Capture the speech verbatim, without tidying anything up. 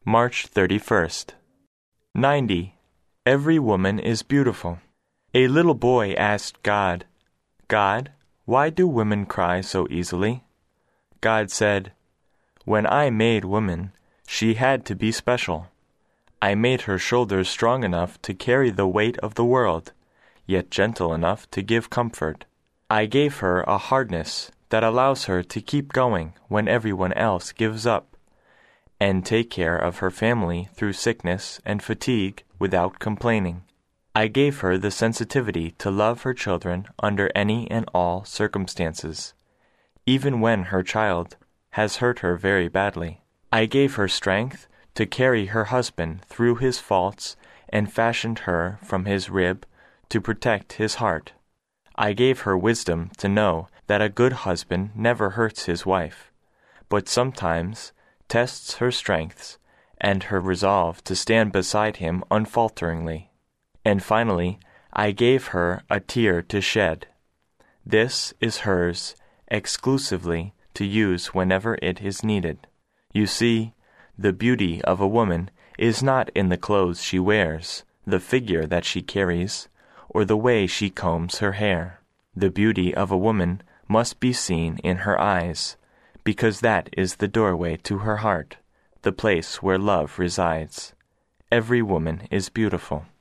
March thirty-first. ninety. Every woman is beautiful. A little boy asked God, "God, why do women cry so easily?" God said, "When I made woman, she had to be special. I made her shoulders strong enough to carry the weight of the world, yet gentle enough to give comfort. I gave her a hardness that allows her to keep going when everyone else gives up, and take care of her family through sickness and fatigue without complaining. I gave her the sensitivity to love her children under any and all circumstances, even when her child has hurt her very badly. I gave her strength to carry her husband through his faults and fashioned her from his rib to protect his heart. I gave her wisdom to know that a good husband never hurts his wife, but sometimes tests her strengths and her resolve to stand beside him unfalteringly. And finally, I gave her a tear to shed. This is hers exclusively to use whenever it is needed. You see, the beauty of a woman is not in the clothes she wears, the figure that she carries, or the way she combs her hair. The beauty of a woman must be seen in her eyes, because that is the doorway to her heart, the place where love resides. Every woman is beautiful.